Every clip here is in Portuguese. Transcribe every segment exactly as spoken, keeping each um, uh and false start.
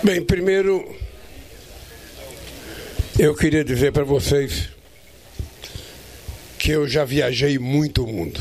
Bem, primeiro, eu queria dizer para vocês que eu já viajei muito o mundo.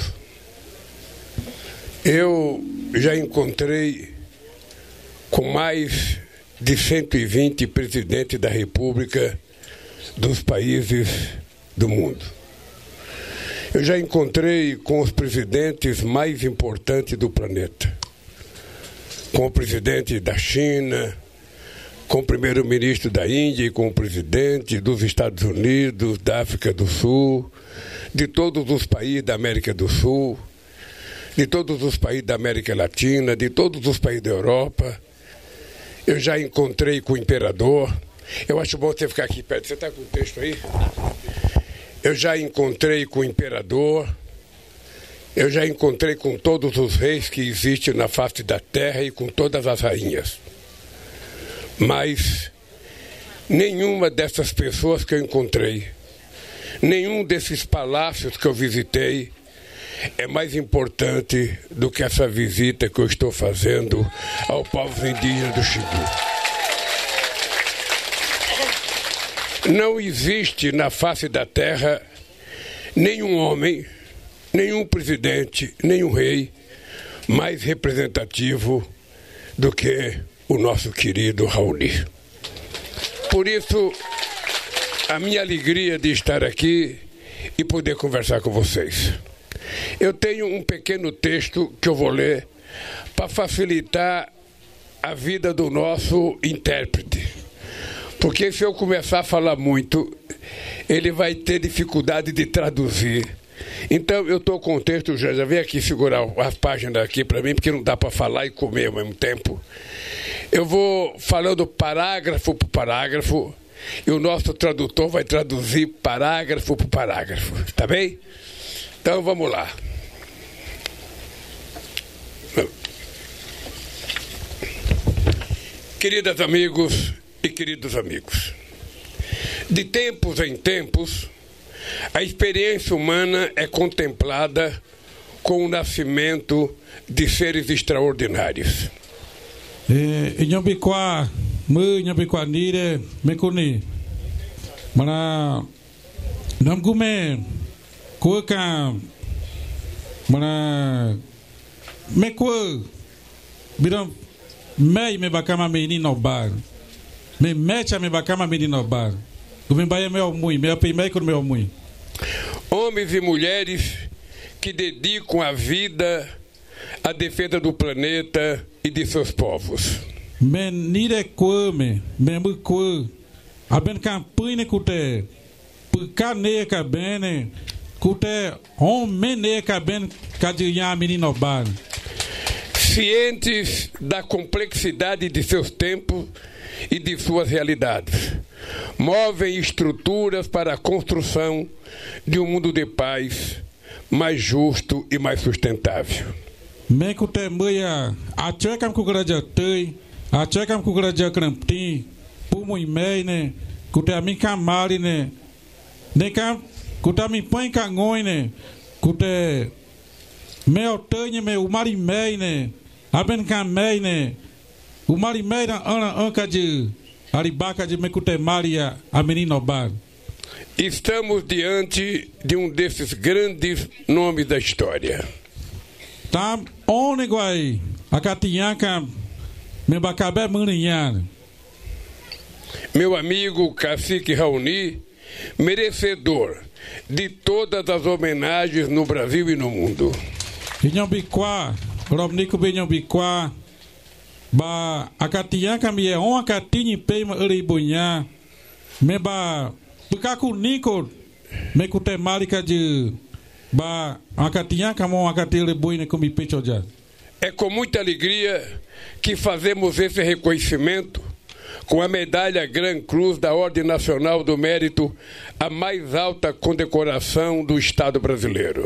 Eu já encontrei com mais de cento e vinte presidentes da República dos países do mundo. Eu já encontrei com os presidentes mais importantes do planeta. Com o presidente da China, com o primeiro-ministro da Índia e com o presidente dos Estados Unidos, da África do Sul, de todos os países da América do Sul, de todos os países da América Latina, de todos os países da Europa. Eu já encontrei com o imperador. Eu acho bom você ficar aqui perto. Você está com o texto aí? Eu já encontrei com o imperador. Eu já encontrei com todos os reis que existem na face da terra e com todas as rainhas. Mas nenhuma dessas pessoas que eu encontrei, nenhum desses palácios que eu visitei é mais importante do que essa visita que eu estou fazendo ao povo indígena do Xingu. Não existe na face da terra nenhum homem, nenhum presidente, nenhum rei mais representativo do que o nosso querido Raoni. Por isso, a minha alegria de estar aqui e poder conversar com vocês. Eu tenho um pequeno texto que eu vou ler para facilitar a vida do nosso intérprete. Porque se eu começar a falar muito, ele vai ter dificuldade de traduzir. Então eu estou com o texto, já, já vem aqui segurar as páginas aqui para mim, porque não dá para falar e comer ao mesmo tempo. Eu vou falando parágrafo por parágrafo e o nosso tradutor vai traduzir parágrafo por parágrafo, tá bem? Então vamos lá. Queridas amigos e queridos amigos, de tempos em tempos, a experiência humana é contemplada com o nascimento de seres extraordinários. Inyambikwa, mu inyambikwa nire mekuni, mana namgume kuka, mana mekwa, biram mei me bakama meni nobar, me mecha me bakama meni nobar. Homens e mulheres que dedicam a vida à defesa do planeta e de seus povos. Menire quame, membu qua, aben campanha cute, pucane cabene, cute, homene caben cadiya menino bar. Cientes da complexidade de seus tempos e de suas realidades, movem estruturas para a construção de um mundo de paz mais justo e mais sustentável. Mekute muia, achekam kugaraja tei, achekam kugaraja krampti, pumui meine, kute amin kamari ne, nekam kute amin põe kangoi ne, kute meu tenha meu mari meine, aben kamei ne. O marimeira ana anca de aribaca de mecute maria a menino bar. Estamos diante de um desses grandes nomes da história. Tá oniguai a catinhaca me bacabé maninhar. Meu amigo Cacique Raoni, merecedor de todas as homenagens no Brasil e no mundo. Inhambiquá, Romnico Benhambiquá. Ba akatia kami é um akatinho peima uribunha me ba pukaku niko me kutemalika de ba akatia kamo akatele buine comi pechoja. É com muita alegria que fazemos esse reconhecimento com a medalha Gran Cruz da Ordem Nacional do Mérito, a mais alta condecoração do Estado brasileiro.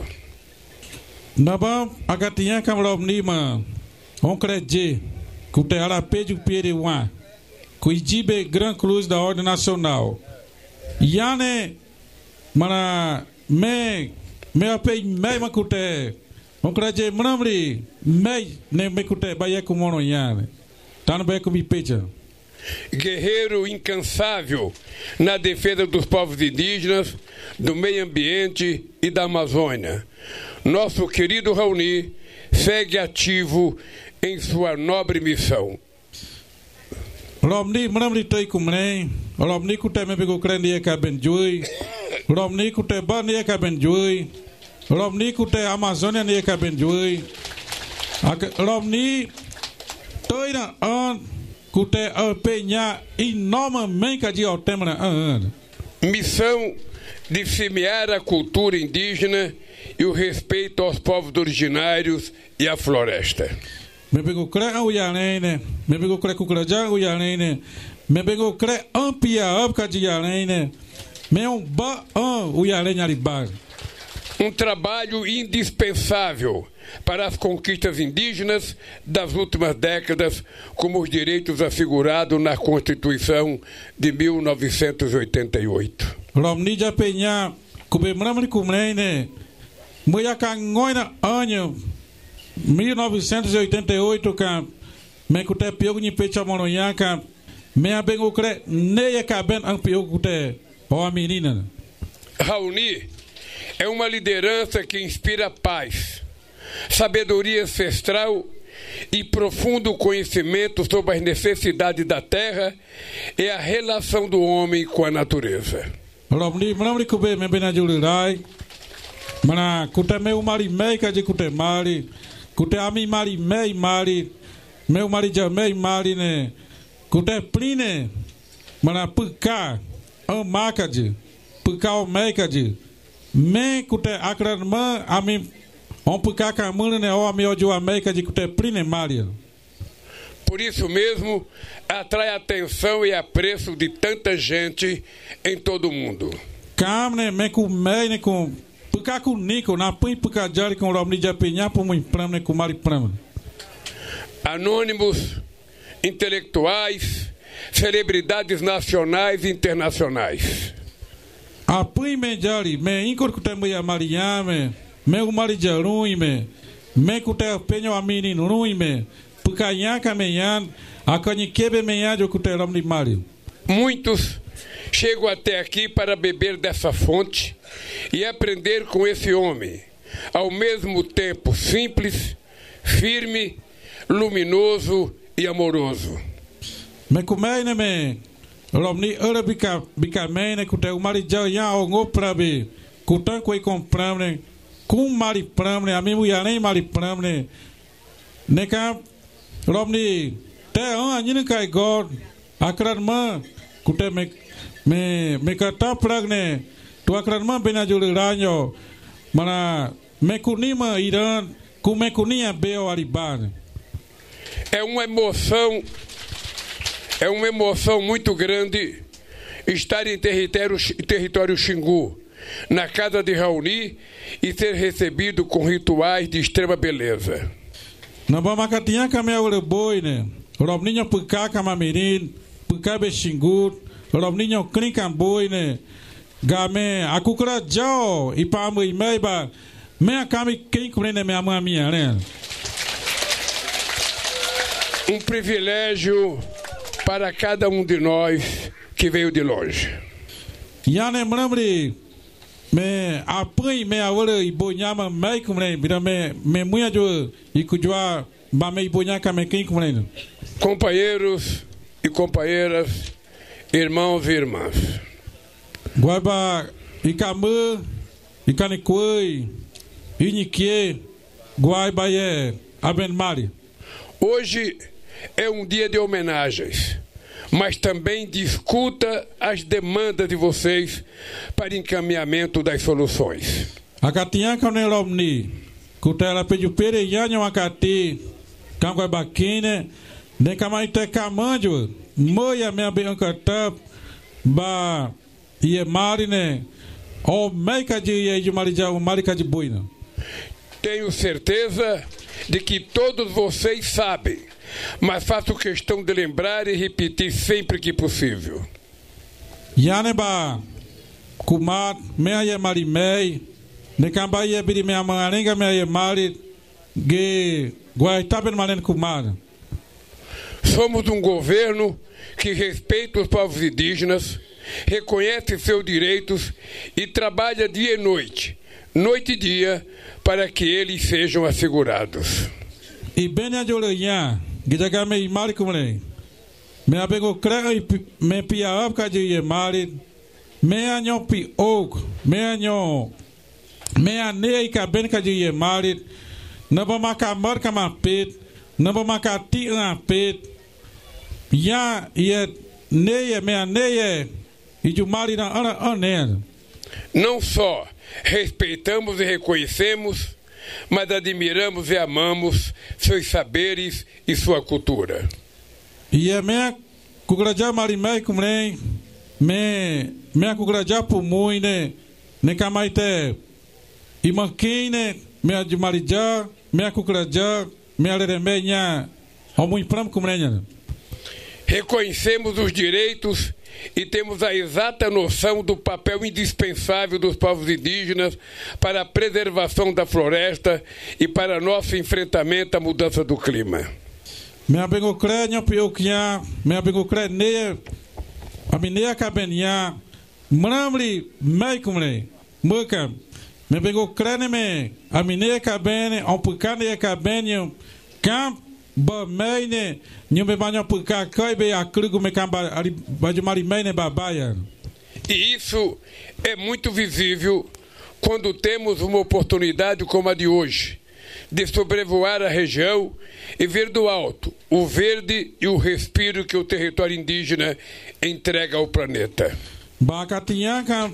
Naba akatia kamrobnima on crede Kute Arapedio Perewa, Cuidibe Gran Cruz da Ordem Nacional. Yane, mana me, me apei me makute, oncraje manamri, me ne me kute baia kumono yane. Tá no beco me peja. guerreiro incansável na defesa dos povos indígenas, do meio ambiente e da Amazônia. Nosso querido Raoni segue ativo em sua nobre missão. Romni mramri tei kumrei, Romni kute me bego kreni ka benjui, Romni kute bani ka benjui, Romni kute Amazônia ne ka benjui. Romni toina an kute empenhar enormemente a de altemana an. Missão de semear a cultura indígena e o respeito aos povos originários e à floresta. Me pegou cre o yarene, me pegou cre cucraja o yarene, me pegou cre ampia apca de yarene, me um ba o yarene aribar. Um trabalho indispensável para as conquistas indígenas das últimas décadas, como os direitos assegurados na Constituição de mil novecentos e oitenta e oito. Romni já penha, cubemramri cumrene, moia cangoina anho mil novecentos e oitenta e oito, ka me kute piogo ni pecha monoya ka me abengo cre neia caben ang piogo kute o a menina. Raoni é uma liderança que inspira paz, sabedoria ancestral e profundo conhecimento sobre as necessidades da terra e a relação do homem com a natureza. Romni mramri kube me benajulirai mana kute me umari meika de kute mari kute ami mari mei mari meu mari jamei mari ne kute pline mana puka amaka de puka o meika de me kute akranma ami on puka kamune ne o ami odio ameka de kute pline mari. Por isso mesmo, atrai atenção e apreço de tanta gente em todo o mundo. Kamne me ku mei ne ku puka ku niko na pui puka jari com Romni japinha por muito pram ne ku mari pram. Anônimos, intelectuais, celebridades nacionais e internacionais. A pui me jari me inkor kute me mariame me u mari jarui me me kute penho a menino rui me puka yaka me yan a kebe me yan jo kute Romni mari. Muitos chegam até aqui para beber dessa fonte e aprender com esse homem, ao mesmo tempo simples, firme, luminoso e amoroso. Me kumene me Romni ora bika bika mene kute u mari ja o ngoprabe kutan koi compramne kum mari pramne a memu ya nem mari pramne neka Romni te an anyin kai god akranma kute me me me kata pragne tu akranma benajul ranyo mana me kunima iran ku me kunia beo ariban. É uma emoção, é uma emoção muito grande estar em território, território Xingu, na casa de Raoni, e ser recebido com rituais de extrema beleza. Na bamakatinha kamea ore boi ne Romninho puka kamamirin puka be Xingu Romninho krinkan boi ne game akukura jao ipamu imeiba me akami quem compreende minha mãe minha né. Um privilégio para cada um de nós que veio de longe. Yane mramri me apoi me awore ibonyama mai compreende bira me me muia jo ikujua ba me ibonyaka me quem compreende. Companheiros e companheiras, irmãos e irmãs. Guaba ikamu ikanikui inikie guaiba ye abenmari. Hoje é um dia de homenagens, mas também de escuta às demandas de vocês para encaminhamento das soluções. Akatinha kane Romni kutela peju pere yanyo akati kangwa bakine ne kamai te kamanjo moya me abenkata ba ye marine o meika de ye marija o marika de boina. Tenho certeza de que todos vocês sabem, mas faço questão de lembrar e repetir sempre que possível. Yaneba kumat mea ye mari mei ne kamba ye biri mea mangarenga mea ye mari ge guaitaben malen kumar. Somos um governo que respeita os povos indígenas, reconhece seus direitos e trabalha dia e noite, noite e dia, para que eles sejam assegurados. E bem a Jolanha, que já me mari como me abego crê me pia up ka de mari me anho pi ok me anho me anei ka ben ka de mari na ba makamar ka mapet na ba makati na pet ya ye neia me aneia e de mari na ana aner. Não só respeitamos e reconhecemos, mas admiramos e amamos seus saberes e sua cultura. E a minha cugraja marimai kumrei me me cugraja pumui ne ne kamaite e manquine me de marija me cugraja me aremenya homem pram kumrenya. Reconhecemos os direitos e temos a exata noção do papel indispensável dos povos indígenas para a preservação da floresta e para nosso enfrentamento à mudança do clima. Me abengo crânio pioquia, me abengo crânio, a minha cabenia, mramri, meicumre, muca, me abengo crânio me, a minha cabene, um pucane cabene, camp, ba meine, não me banho puca, cai be a crugo me camba, vai de marimene babaia. E isso é muito visível quando temos uma oportunidade como a de hoje, de sobrevoar a região e ver do alto o verde e o respiro que o território indígena entrega ao planeta. Bacatinhaca,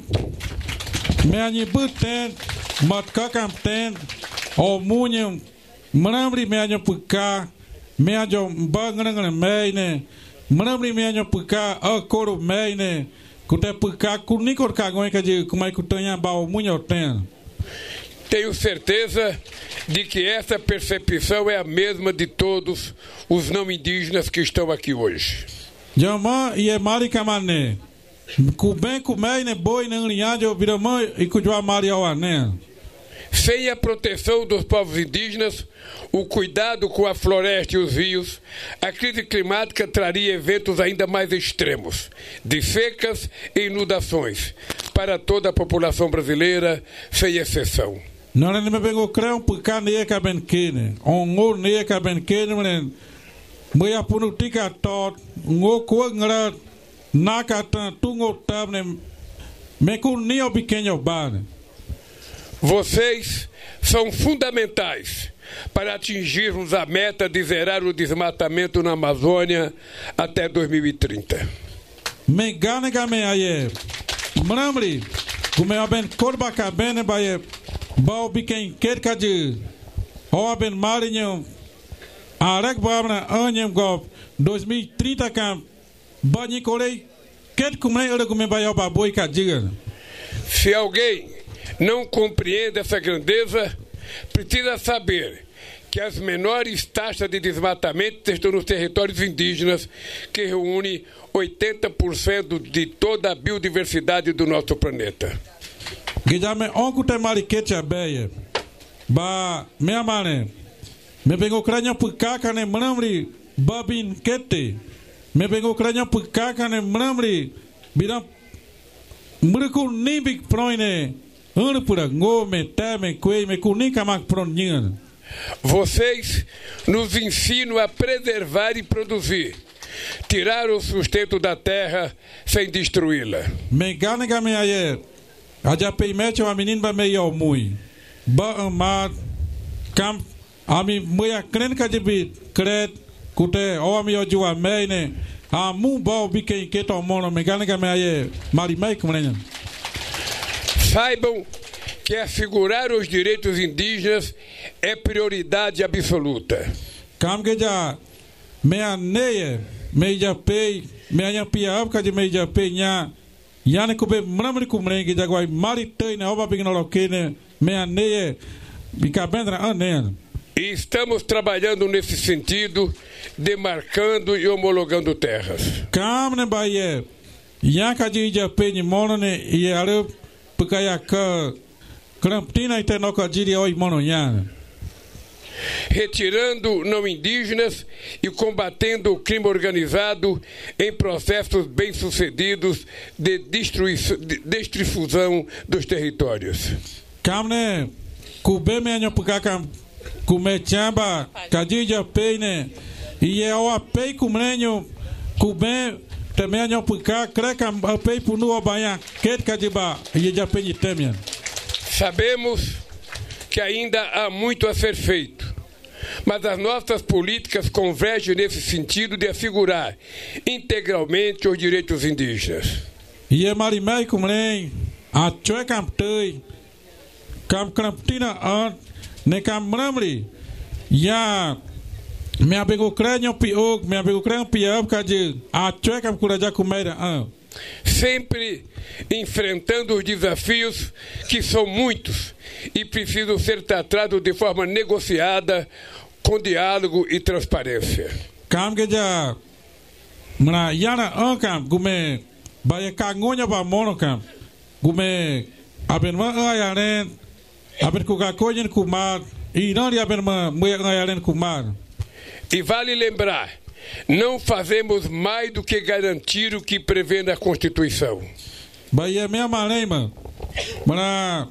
me anibuten, matcacamten, o munham, mramri me anhapuca, me anham bangrang meine, mramri me anhapuca, a coro meine, cutepuca, cunicor cagonha de como é que tenha bao munho tem. Tenho certeza de que essa percepção é a mesma de todos os não indígenas que estão aqui hoje. Jama e mari kamane. Kuben kumei ne boi ne linhajo viramã e kujua mari awane. Sem a proteção dos povos indígenas, o cuidado com a floresta e os rios, a crise climática traria eventos ainda mais extremos, de secas e inundações, para toda a população brasileira, sem exceção. Não é me vengo crão porque nem que ben kene, on o nem que ben kene, mas me apunu tika tot, o coangra, nakata tungo tabne, me com nem o pequeno bar. Vocês são fundamentais para atingirmos a meta de zerar o desmatamento na Amazônia até dois mil e trinta. Me gane game aye, mramri, como é ben corba cabene baie. Bau bikin kerka de Oben Marinho Arek Babna Anyam Gop dois mil e trinta cam Bani Corei Ket Kumei Ora Kumei Baio Baboi Kadiga. Se alguém não compreende essa grandeza, precisa saber que as menores taxas de desmatamento estão nos territórios indígenas, que reúnem oitenta por cento de toda a biodiversidade do nosso planeta. Guilherme, onde tem mariquete a beia? Ba, minha mãe, me pegou crânio por caca, né, mramri, babin quete. Me pegou crânio por caca, né, mramri, biram, murico nimbik proine, ano por agô, me teme, quei, me cunica mac proninha. Vocês nos ensinam a preservar e produzir, tirar o sustento da terra sem destruí-la. Me gane game ayer. Aja peimete uma menina ba meio mui. Ba amar cam ami muia crenca de bit cred cute o ami o jua meine a mu ba biquem que tomono me gane game ayer marimai como nenhum. Saibam que assegurar os direitos indígenas é prioridade absoluta. Cam que já me aneia me já pei me anha pia de me já penha Yane kube mramri kumrengi jagwai maritei na oba bignolokene me aneia bicabendra aneia. E estamos trabalhando nesse sentido, demarcando e homologando terras. Kamne baie yanka jija peni monone e are pukaya ka kramptina ite noka jiri oi mono yana. retirando não indígenas e combatendo o crime organizado em processos bem-sucedidos de, de destrifusão dos territórios. Kamne kubeme anyo pukaka kumechamba kadija peine e é o apei kumrenyo kube também anyo pukaka kreka apei punu obanha ket kadiba e já peine temian. Sabemos que ainda há muito a ser feito, mas as nossas políticas convergem nesse sentido de assegurar integralmente os direitos indígenas. E é marimai kumren a choe camtei cam cramptina an ne cam mramri ya me abego cranho piog me abego cranho piab kaje a choe cam curaja kumeira an. Sempre enfrentando os desafios que são muitos e precisam ser tratados de forma negociada, com diálogo e transparência. Cam que já mra yana an cam gume baia cangonha ba mono cam gume abenma ayaren aben kugakojen kumar e não abenma moia ayaren kumar. E vale lembrar, não fazemos mais do que garantir o que prevê na Constituição. Bahia minha marema, mas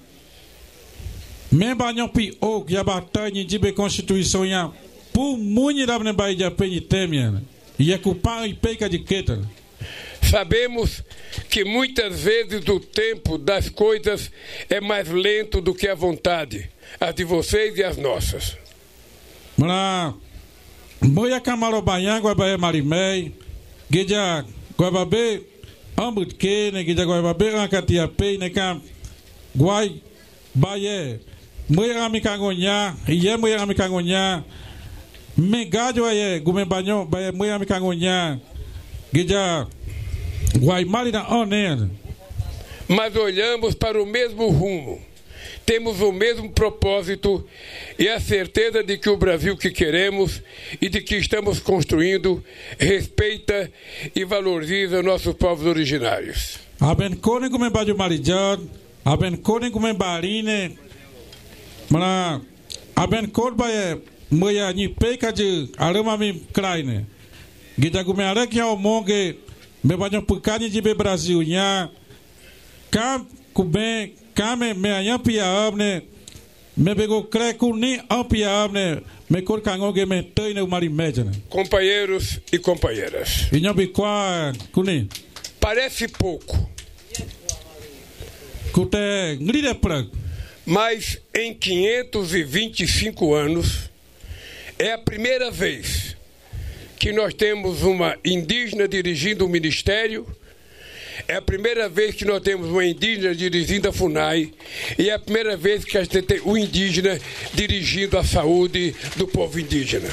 me banho pi o que a batalha de be Constituição ya pu muni da ne Bahia penitêmia e a culpa e peca de queta. Sabemos que muitas vezes o tempo das coisas é mais lento do que a vontade, as de vocês e as nossas. Mas Moia Camaro Banhangua Baia Marimei, Gueja Guababe, Ambut Kene, Gueja Guababe, Ancatia Pei, Necam, Guai, Baie, Moia Amicangonha, Ia Moia Amicangonha, Megadio Aie, Gumebanho, Baia Moia Amicangonha, Gueja Guaimari da Oner. Mas olhamos para o mesmo rumo. Temos o mesmo propósito e a certeza de que o Brasil que queremos e de que estamos construindo respeita e valoriza nossos povos originários. Aben kone kume baju marijad, aben kone kume barine, mana aben kod baye moya ni peka de arama mi kraine. Gida kume arek ya omonge me baju pukani de be Brasil nya kam kume Kame me ayapia abne me pegou creco nem apia abne me cor cangoge me tei no marimejana. Companheiros e companheiras. E não biqua kuni. Parece pouco. Kute ngride prag. Mas em quinhentos e vinte e cinco anos é a primeira vez que nós temos uma indígena dirigindo o ministério. É a primeira vez que nós temos uma indígena dirigindo a FUNAI e é a primeira vez que a gente tem um indígena dirigindo a saúde do povo indígena.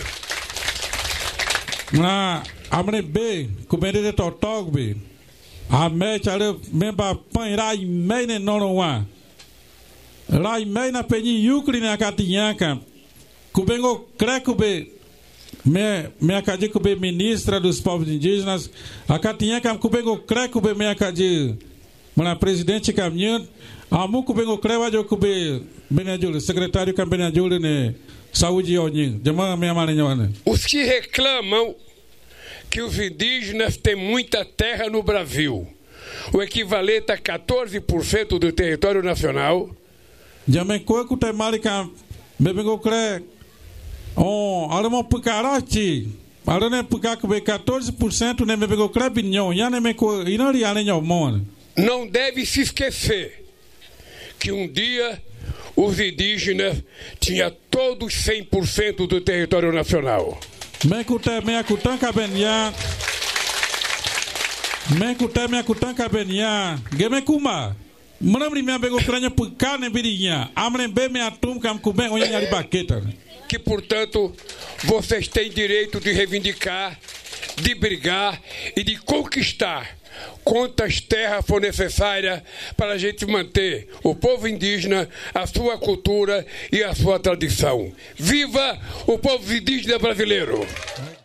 Na amrebe kubende de totogbe a mecha le memba panrai mene nonowa rai mena peni yukri na katinhaka kubengo krekube me me acadi kube ministra dos povos indígenas a catinha cam kubengo cre kube me acadi mana presidente caminhando amu kubengo cre wajo kube benajul secretário cam benajul ne saúde onin jama me amaranhona. Os que reclamam que os indígenas têm muita terra no Brasil, o equivalente a quatorze por cento do território nacional, jama ko ku te marika bebengo cre oh, alamo pucarati, alane pucaco be quatorze por cento nem me pegou crabinhão, já nem me co, inari alenho mon. Não deve se esquecer que um dia os indígenas tinham todos cem por cento do território nacional. Me cute me acutanca benya, me cute me acutanca benya, game kuma. Mramri me pegou crânio pucane birinha, amre be me atum cam cube onha ali baqueta. Que, portanto, vocês têm direito de reivindicar, de brigar e de conquistar quantas terras for necessárias para a gente manter o povo indígena, a sua cultura e a sua tradição. Viva o povo indígena brasileiro!